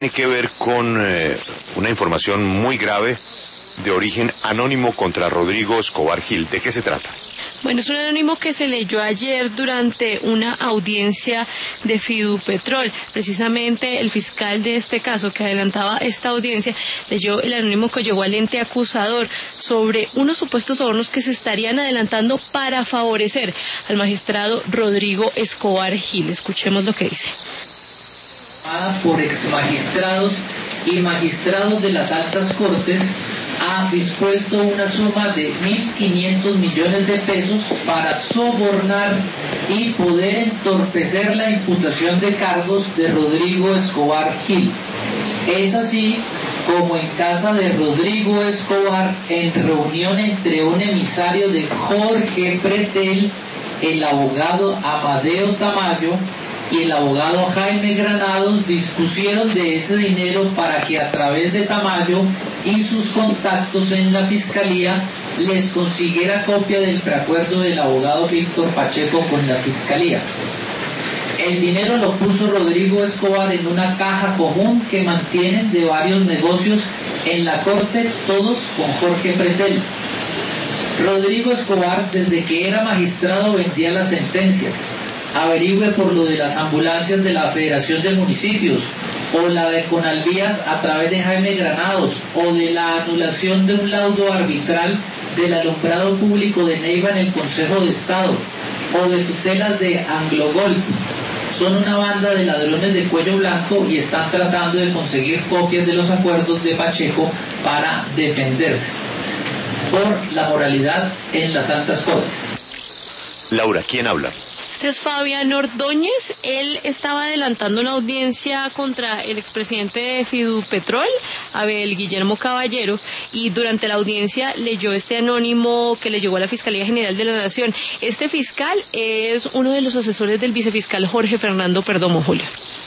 Tiene que ver con una información muy grave de origen anónimo contra Rodrigo Escobar Gil. ¿De qué se trata? Bueno, es un anónimo que se leyó ayer durante una audiencia de Fidupetrol. Precisamente el fiscal de este caso que adelantaba esta audiencia leyó el anónimo que llegó al ente acusador sobre unos supuestos sobornos que se estarían adelantando para favorecer al magistrado Rodrigo Escobar Gil. Escuchemos lo que dice. Por exmagistrados y magistrados de las altas cortes ha dispuesto una suma de 1.500 millones de pesos para sobornar y poder entorpecer la imputación de cargos de Rodrigo Escobar Gil. Es así como en casa de Rodrigo Escobar, en reunión entre un emisario de Jorge Pretel, el abogado Amadeo Tamayo y el abogado Jaime Granados, dispusieron de ese dinero para que a través de Tamayo y sus contactos en la fiscalía les consiguiera copia del preacuerdo del abogado Víctor Pacheco con la fiscalía. El dinero lo puso Rodrigo Escobar en una caja común que mantienen de varios negocios en la corte, todos con Jorge Pretel. Rodrigo Escobar, desde que era magistrado, vendía las sentencias. Averigüe por lo de las ambulancias de la Federación de Municipios, o la de Conalvías a través de Jaime Granados, o de la anulación de un laudo arbitral del alumbrado público de Neiva en el Consejo de Estado, o de tutelas de Anglo Gold. Son una banda de ladrones de cuello blanco y están tratando de conseguir copias de los acuerdos de Pacheco para defenderse por la moralidad en las altas cortes. Laura, ¿quién habla? Este es Fabián Ordóñez. Él estaba adelantando una audiencia contra el expresidente de Fidupetrol, Abel Guillermo Caballero, y durante la audiencia leyó este anónimo que le llegó a la Fiscalía General de la Nación. Este fiscal es uno de los asesores del vicefiscal Jorge Fernando Perdomo, Julio.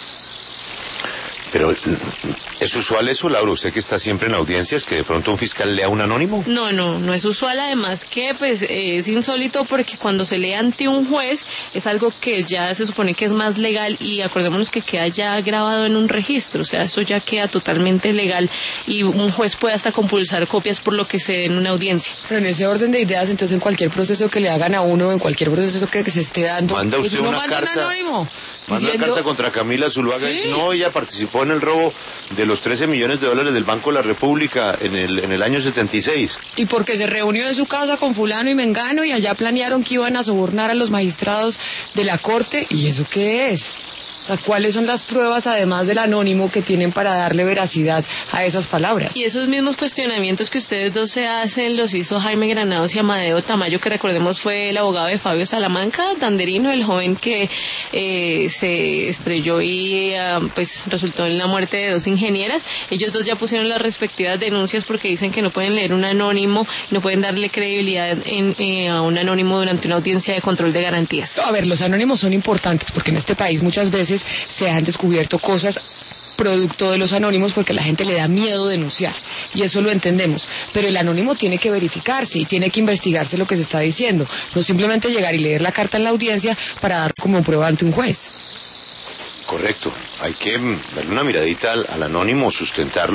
Pero, ¿es usual eso, Laura? ¿Usted que está siempre en audiencias, que de pronto un fiscal lea un anónimo? No es usual, además que pues es insólito porque cuando se lee ante un juez es algo que ya se supone que es más legal y acordémonos que queda ya grabado en un registro, o sea, eso ya queda totalmente legal y un juez puede hasta compulsar copias por lo que se dé en una audiencia. Pero en ese orden de ideas, entonces en cualquier proceso que le hagan a uno, en cualquier proceso que se esté dando, ¿manda usted pues uno una manda carta? un anónimo. Manda una carta contra Camila Zuluaga. Sí. No, ella participó en el robo de los 13 millones de dólares del Banco de la República en el año 76. Y porque se reunió en su casa con fulano y mengano y allá planearon que iban a sobornar a los magistrados de la corte. ¿Y eso qué es? ¿Cuáles son las pruebas, además del anónimo, que tienen para darle veracidad a esas palabras? Y esos mismos cuestionamientos que ustedes dos se hacen los hizo Jaime Granados y Amadeo Tamayo, que recordemos fue el abogado de Fabio Salamanca, Danderino, el joven que se estrelló y pues resultó en la muerte de dos ingenieras. Ellos dos ya pusieron las respectivas denuncias porque dicen que no pueden leer un anónimo, no pueden darle credibilidad a un anónimo durante una audiencia de control de garantías. A ver, los anónimos son importantes porque en este país muchas veces se han descubierto cosas producto de los anónimos porque a la gente le da miedo denunciar y eso lo entendemos, pero el anónimo tiene que verificarse y tiene que investigarse lo que se está diciendo, no simplemente llegar y leer la carta en la audiencia para dar como prueba ante un juez. Correcto, hay que darle una miradita al anónimo, sustentarlo.